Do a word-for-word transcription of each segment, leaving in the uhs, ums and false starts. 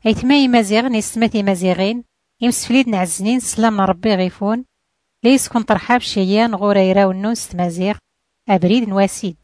أيتما مزيغ نستماتي مزيغين يمسفليد نعزنين سلام ربي غيفون ليس كون طرحاب شيان غوريرا ونوس تمازيغ أبريد نواسيد.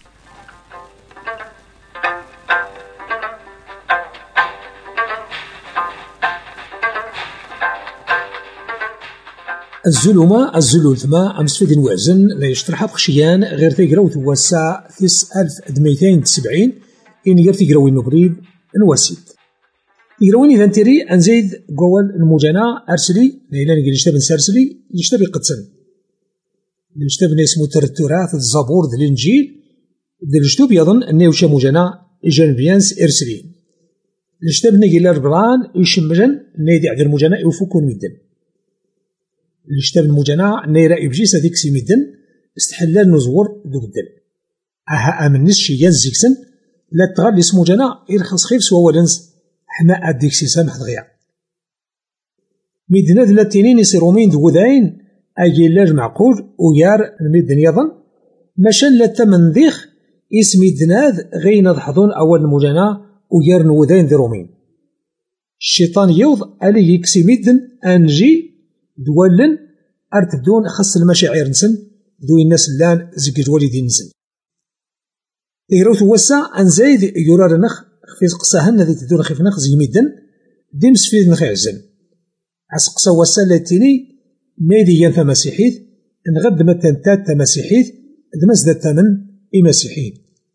الزلومة الزلول ثما أمسفيد نوازن لا يشترح بخشيان غير تيقراو توسع ثس ألف دميتين تسبعين إن غير تيقراوين نبريد نواسيد. يقراوين إذا نتيري أنزيد قوال المجانا أرسلي ليلان قل يشتاب نسارسلي يشتاب يقدسن يشتاب نسمو ترتراث الزبور ذي الإنجيل ذي الجتوب يظن أنه يوشا مجانا جانبيانس إرسلين يشتاب نقل الربران يشمجن نيدي عدر المجانا يوفوكون ميدن يشتاب المجانا نيرا إبجيس هذيك سي ميدن استحلال نزور دو بدل أها أمن نسشي ينزيكسن لا تغال اسمو جانا يرخص خيف سوا ولنس حنا أديك سي سامح دغيا ميدنا دلاتينين يسيرومين دو ذاين أجي لاج معقول ويار الميدن يظن ماشان لا تمنديخ اسم ميدناد غين ضحضون أول المجانا ويار نوذاين ذي رومين الشيطان يوض ألي يكسي ميدن أنجي دولن أرتدون خص المشاعر نسن دو الناس اللان زكي والدين نسن إيرو توسع أنزايد يورار نخ في قصاهن ذي تدور خيف نخ زي ميدن ديمس في نخ عزن عسقسا وسا لاتيني نادي ينفى مسيحيث نغد متنتات مسيحيث دمز ذا الثمن إي مسيحيين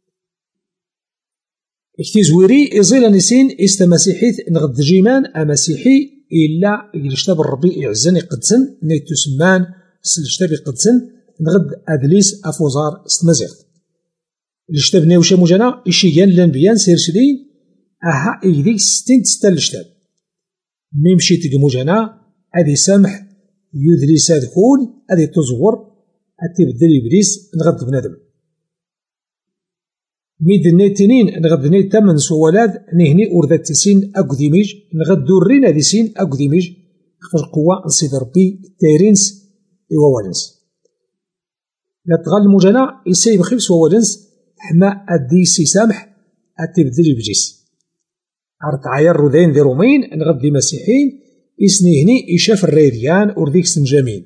اكتزويري إزيلا نسين إست مسيحيث نغد جيمان أمسيحي إلا يجتاب الربي يعزن يقدسن نيتو سمان سلجتاب يقدسن نغد أدليس أفوزار استمزيغ الجتاب نيوشا مجانا إشيان لنبيان سيرسلين أها إيديك ستين تستال الجتاب ميمشي تقمو جانا أدي سامح يدريس هادكول أدي تزور أدي بدل إبليس نغد بنادم ميد النيتينين نغد نيت تمن سوالاد نهني أورذات تسين أكو ديميج نغد دورين أدي سين أكو ديميج خفر قوة نصيد ربي تيرينس إيوالنس لا تغال مجانا إساي بخيبس ووالنس حما أدي سي سامح أدي بدل إبليس عرض عيار رذين ذي رومين نغد مسيحين إسني هني إشاف الريديان أرديك سنجامين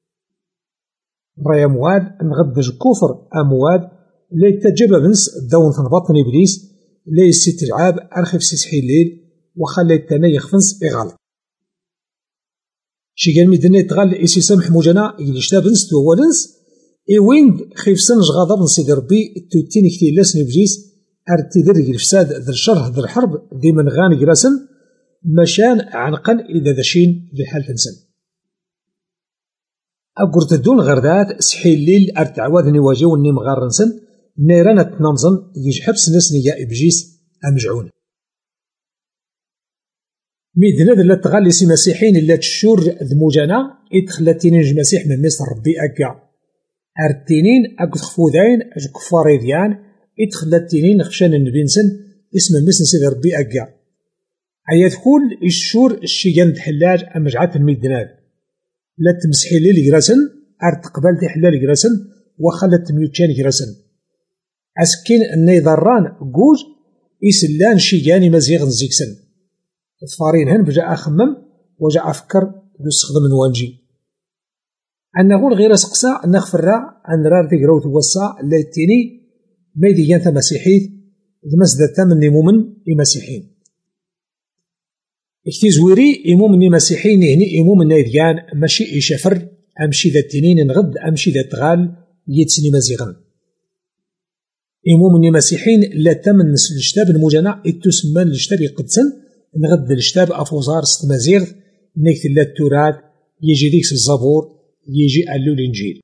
رايا مواد نغد كفر أمواد لي تجب بنس دون تنبطن إبليس لي سترعاب أرخف سيسحي الليل وخلي التاني يخفنس إغال شي قال ميدني تغال إسي سامح موجانا يليشتا بنس دوالنس إيوين خيف سنج غضب نسيد ربي التوتين كتير لاسن إبليس أرتدر الفساد ذا الشر ذا الحرب ديما غاني جراسن مشان عنقل إذا ذاشين بحال تنسن أقرت الدون غردات سحي الليل أرتعواد نواجه وني مغارنسن نيرانا تنمزن يجحبس نسني يا إبجيس أمجعون ميدنا ذا تغالي سي مسيحين إلا تشور ذموجانا إدخلتين نج مسيح من مصر ربي أكا أرتينين أقد خفوذين أج كفار إذيان إدخلتينين خشان النبينسن اسم المسن سيدي ربي أكا عياد كل الشور الشيجان تحلاج أمجعات الميدناد لا تمسحي لي لجراسن أرد قبال تحلال جراسن وخلت ميوتشان جراسن أسكين أني ضران قوج إسلان شيجاني مزيغ نزيكسن الفارين هن بجاء أخمم وجاء أفكر يستخدم نوانجي أنه غير سقسا نغفر أن رار تقروت وصا لاتيني ميدي ينثى مسيحيث دمسدة من مؤمن مسيحيين اكتزويري إمومني مسيحيين هني إمومن إذيان ماشي إشافر أمشي ذا التنين نغد أمشي ذا تغال يتسني مزيغن إمومني مسيحيين لا تمن نسل الشتاب المجانا إتسمان الشتاب يقدسن نغد الشتاب أفوزار ستمازيغ نيكت لا التورات يجي ديكس الزبور يجي ألو الإنجيل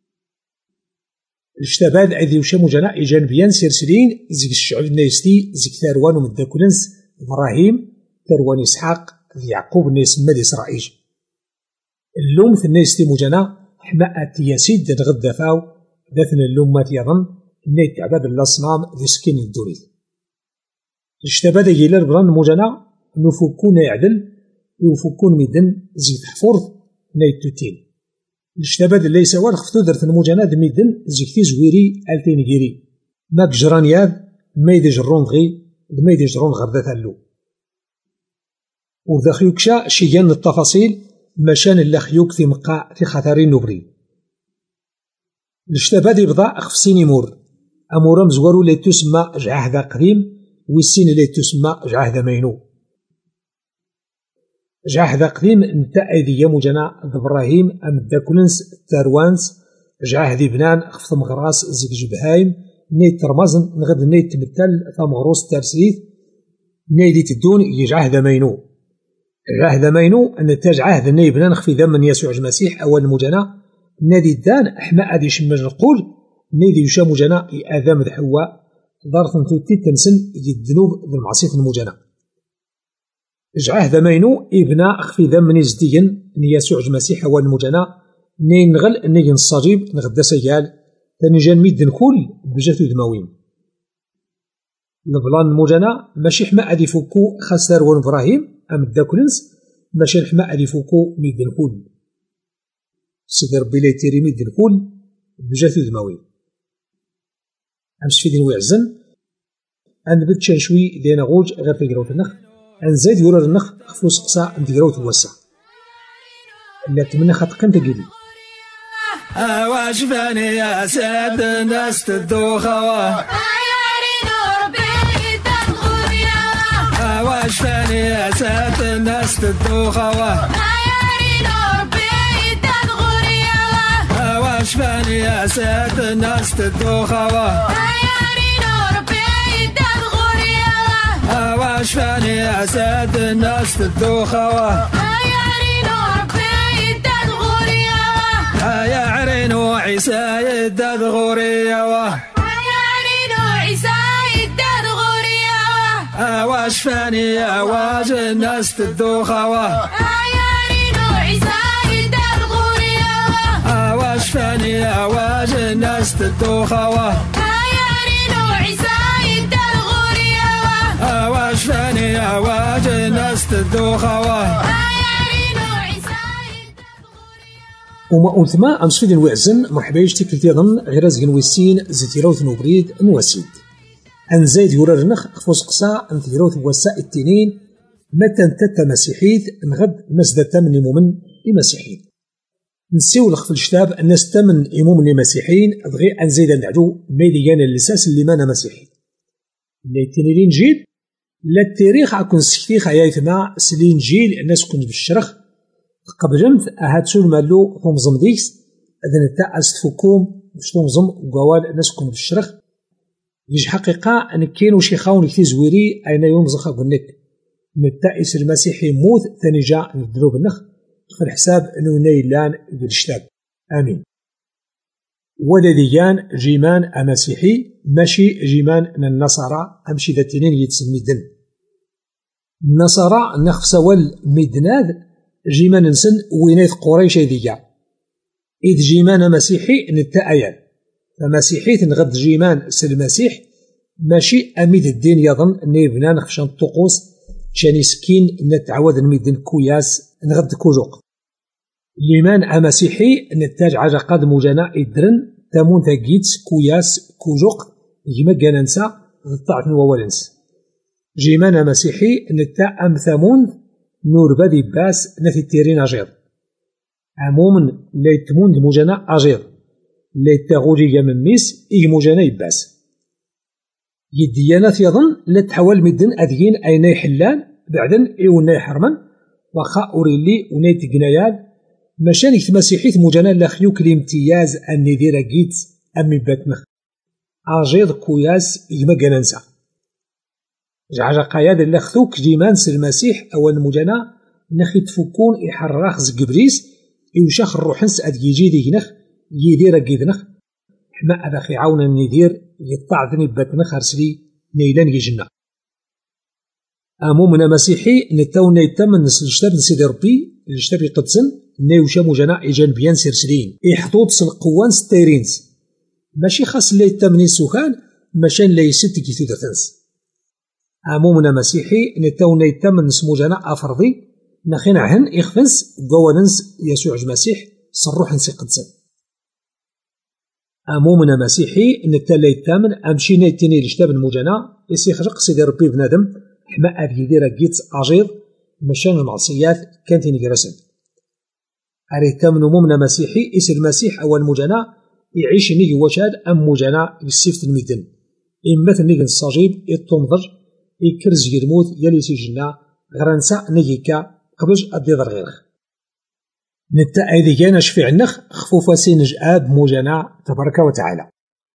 الشتابات عذي وشا مجانا إجان بيان سيرسلين زيك الشعب النايستي زيك ثاروان ومدكولنس إبراهيم ثروان إسحاق يعقوب الناس مدي إسرائيل اللوم في الناس تي مجانا حما أتياسيد نغد فاو ذاتنا اللوم ما تيظن نيت عباد الأصنام ذي سكين الدوريد الشتابات يجيلا البران مجانا نفكون يعدل يفكون ميدن زيت حفورث نيت توتين الشتابات اللي يسوار خفتو درت المجانا ذي ميدن زيكتي زويري ألتين جيري ماك جران ياذ ما يدي جرون غي ما يدي جرون غردات اللوم وذا خيوكشا شيان التفاصيل مشان اللي خيوك في مقا في خطرين نبري الشتابة دي بضاء أخف سيني مور أمورا مزوارو لي تسمى جعاه ذا قديم والسين لي تسمى جعاه ذا مينو جعاه ذا قديم نتا أيديا موجانا إبراهيم أم داكولنس تاروانس جعاه ذي بنان خفض مغراس زيك جبهايم نيت ترمزن نغد نيت تمثل ثمغروس ترسليث نيدي تدون يجعاه ذا مينو جعاه ذا مينو أن تجعاه ذا ني بنان خفي ذا من يسوع المسيح أول موجانا نادي الدان أحماء أدي شمج نقول نادي يشا موجانا إآذام ذا حواء دارت نتوتي تنسن يدنوب ذا المعصية الموجانا جعاه ذا مينو إبنا أخفي ذا من يزدين أن يسوع المسيح أول موجانا ني نغل ني نصاجيب نغدا سيال تنجان ميدن كل بجاتو دماوين البلان موجانا ماشي حما أدي فوكو خسر ون إبراهيم أم داكولنس ماشي حما أدي فوكو ميدن كل سيدي ربي لا يتيري ميدن كل بجاتو دماوين أمس في دين ويعزن أنبت شان شوي دينا غوج غير تقراوت النخ أنزايد يورا النخ خفوس قصا أن تقراوت الوسع لا تمنى خطقن تقيلي واش فاني يا ساد الناس تدوخوا واش فاني يا ساد الناس تدوخوا واش فاني يا ساد الناس تدوخوا واش فاني يا ساد الناس تدوخوا يا عرينو عيسى يداد غوريا واه يا عرينو عيسى يداد غوريا واه واش فاني يا واج الناس تدوخا واه يا عرينو عيسى يداد غوريا واه واش فاني يا واج الناس تدوخا واه يا عرينو عيسى يداد غوريا واه واش فاني يا واج الناس تدوخا واه وما أنثما أمس في دين وعزن مرحبا يشتي كلتي ظن غير زين ويسين زيتيروث نوبريد نواسيد أن زايد يورا رنخ خفوس قصا أن تيروث وساء التنين متى انتت مسيحيث نغد مسدة من إمومن لمسيحيين نسيو لخف الشتاب الناس تمن إمومن لمسيحيين أبغي أن زايد نعدو ميديان اللساس اللي مانا مسيحي اللي تنيرين جيل لا التاريخ عكون سكتيخ عيايثما سلين جيل الناس كنت بالشرخ قبلمت أهاتسول مالو تنظم ديكس أذن تا أستفوكوم باش تنظم وقوال الناس كون بالشرخ يج حقيقة أن كاينو شي خاون كتير زويري أين يوم زخا قلنك نتائس المسيحي موت ثاني جاء ندلو بالنخ في الحساب أنو نيلان بالشتاب آمين ودديان جيمان أمسيحي ماشي جيمان النصارى أمشي ذاتينين يتسمي دن النصارى نخف سوال ميدناد جيمان نسن وينيت قريش ذيا إذ جيمان مسيحي نتأيان فمسيحي تنغد جيمان سلمسيح ماشي أميد الدين يظن نيبنا نخفشان الطقوس شاني سكين نتعوذ نميدن كوياس نغد كوجوق ليمان أمسيحي نتاج عجا قد مجانا إدرن تامون تاقيت كوياس كوجوق يما قاننسا ضطعت نووالنس جيمان مسيحي نتا أم ثامون نور بدي باس نفي التيرين أجير عموما ليتمون دموجانا أجير ليتاغوجي من ميس إي موجانا يباس يديانات يظن لا تحول مدن أدين أين حلان بعدن إيونا حرمن وخا أوريلي ونيت قنايال مشان يتمسيحيت موجانا لخيوك الامتياز أني ديرا جيت أمي باتنخ أجير كوياس إيما قننسا جعجا قياد اللخثوك جيمان المسيح أول مجانا نخي تفكون إحراخ زقبريس إيوشاخ الروحنس أدجيجي دينخ يدير أجيدنخ حما أدخي عونا ندير يطعذني باتنخ أرسلي نيلان يجنا أمو من مسيحي نتاو نيتم نسل الشتاب نسيدي ربي الشتاب يقدسن نيوشا مجانا إيجان بيان سرسلين إحطوط سلقوان ستيرينس ماشي خاص اللي يتمني السوخان ماشان لا يسد كيثو درتنس عمومنا مسيحي نتاو نيتم نسمو جانا أفرضي نخينا هن إخفنس قواننس يسوع المسيح صروح نسي قدسن عمومنا مسيحي نتا ليتامن أمشي نيتيني لشتاب المجانا يسي خرق سيدي ربي بنادم حما أدي ديرا جيت أجير مشان المعصيات كانت نجرسن أري تامنو ممنا مسيحي إس المسيح أو المجانا يعيش نيجي وشاد أم مجانا يسيفت الميدن إما نيجي الصجيب يتنظر يكرز يرموت يلي سجنا غرانسا نيجيكا قبلش أديضر غير نتا أيدي جانا شفيع النخ خفوفا سينج آب مجانا تبارك وتعالى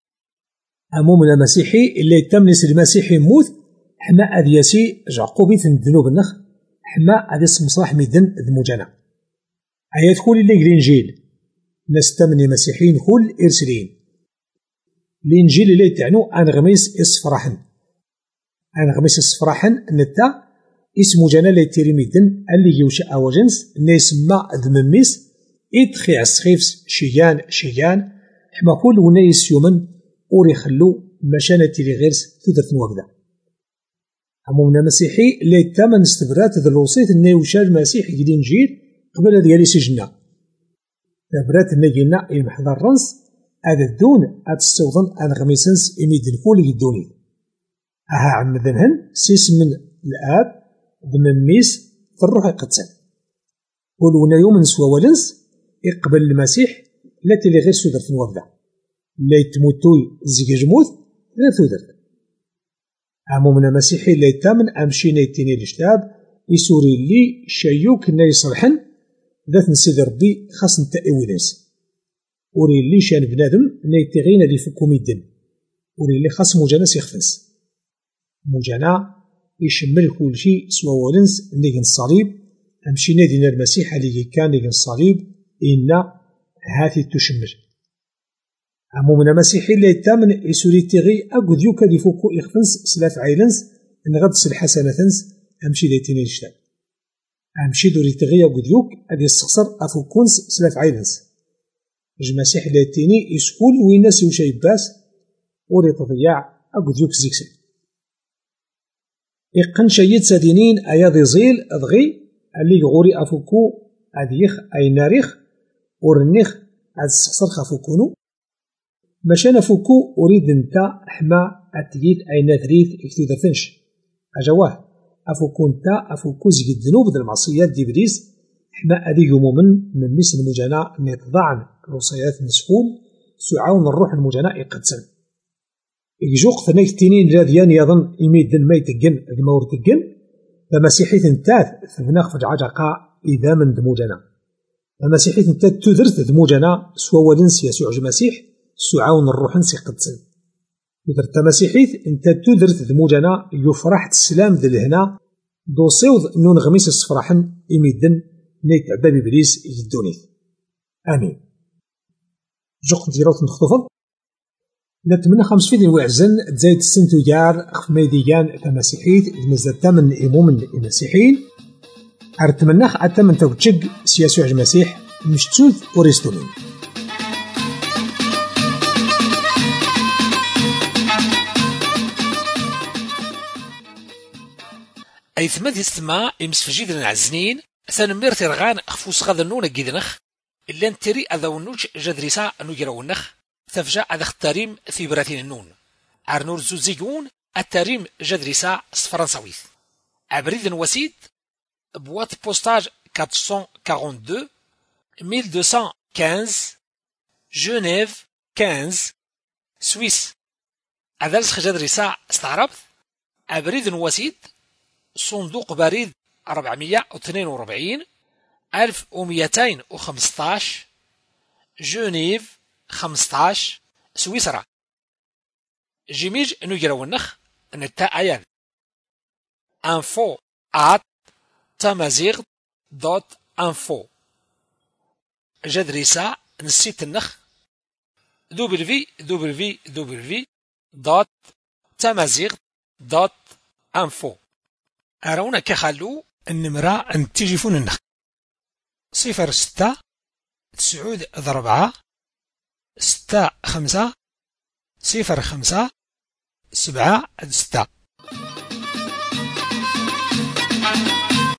أمومنا مسيحي اللي تمنس المسيحي يموت حما أدياسي جعقوبيت الذنوب النخ حما أديس مصلاح ميدن ذ مجانا آيات كل اللي الإنجيل نستمني مسيحيين كل إرسلين الإنجيل اللي تعنو أنغميس إصفراحن أنغميس إصفراحن نتا اسمو جانا اللي تيريميدن اللي يوشا أوجنس نيسما ذمميس إدخي عسخيفس شيان شيان حما كل ونايس يومن أوري خلو مشانة تيري غيرس تدرت نوابدا أمومنا مسيحي اللي تامن استبرات ذا الوصيت النيوشا المسيح يجي الإنجيل قبل ديالي سجنا برات نجينا المحضر الرنس هذا الدون هذا السوضن أنا غميسنس إميدن كل يدوني أها عمدنهن سيس من الآب ضمن ميس في الروح يقدسن ولونا يوم نسوى ولنس يقبل المسيح التي اللي غير سودر في الوضع لا يتموتوي زيج جموت غير سودر عمومنا مسيحي لا يتامن أمشينا يتيني الاشتاب يسوري لي شيوك نا يصرحن ذات نسيد ربي خاص نتأوي ناس وري اللي شان بنادم نيتغينا لي فكو ميدن وري اللي خاص مجانس يخفنس مجانا يشمل كل شيء سوا ولنس نيجن الصليب أمشي نادينا المسيح اللي كان نيجن الصليب إن هاتي تشمل عمومنا مسيحي اللي يتامن يسوري تغي أقود يوكا لي فكو يخفنس سلاف عيلنس نغدس الحسناتنس أمشي ليتيني الاشتاب أمشي دوري تغيا قديوك أدي السخصر أفو كونس سلاف عيلنس المسيح اللي يتيني يسكول ويناس وشاي باس وري تضياع أقديوك زيكسل إقن شيد سادينين أياضي زيل أضغي اللي غوري أفوكو أديخ أي ناريخ ورنيخ أد السخصر خافوكونو مشان فوكو أريد انتا حما أتيت أي ناثريث إكتو دفنش أجواه أفو كونتا أفو كوزي الذنوب ذا المعصيات دي بليس حما أدي يومومن من مثل المجاناء نتضعن الوصيات النسكون سعاون الروح المجاناء يقدسن يجوق ثنيك تنين راذيان يظن إميد ذن ما يتقن ذي ما ورتقن فمسيحيث انتاث ثبناخ فجعجقا إذا من دموجنا فمسيحيث انتاث تذرت دموجنا سوى ولنس يسوع المسيح سعاون الروح نسي قدسن درت مسيحيث انت تدرت ذموجنا يفرح السلام ذي الهنا دو صيوض نون غميس الصفراحن إميدن نيت عبابي بليس يدونيث آمين جوق ديروت نخطفض نتمنى خمس فيديو وعزن تزايد السنتو جار أخف ميديان فمسيحيث المزداد تامن إمومن المسيحيين أرتمنى خ أتمن توجج سياسو عج مسيح مشتوث وريستولين أي ثماد يستمع يمسفجيد العزنين ثانمير ترغان أخفوس غاذا نونا جيدنخ إلا نتري أذا ونوج جدريسا نوجراونخ تفجع أذا اختاريم في براتين النون عرنور زوزيجون التاريم جدريسا فرنساويث عبريد وسيد بوات بوستاج أربعمائة واثنين وأربعين ألف ومئتين وخمسة عشر جنيف خمسة سويس أذلس جدريسا استعربت عبريد وسيد صندوق بريد أربعمائة واثنين وأربعين ألف ومئتين وخمسة عشر جنيف خمسة عشر سويسرا جيميج نجرو النخ نتا أيان info at تمازيغ دوت info جدريسا نسيت النخ دبليو دبليو دبليو دوت تمازيغ دوت info أرونا كخلو النمرة أن تجيفون النخ صفر ستة تسعود ضربعة ستة خمسة صفر خمسة سبعة ستة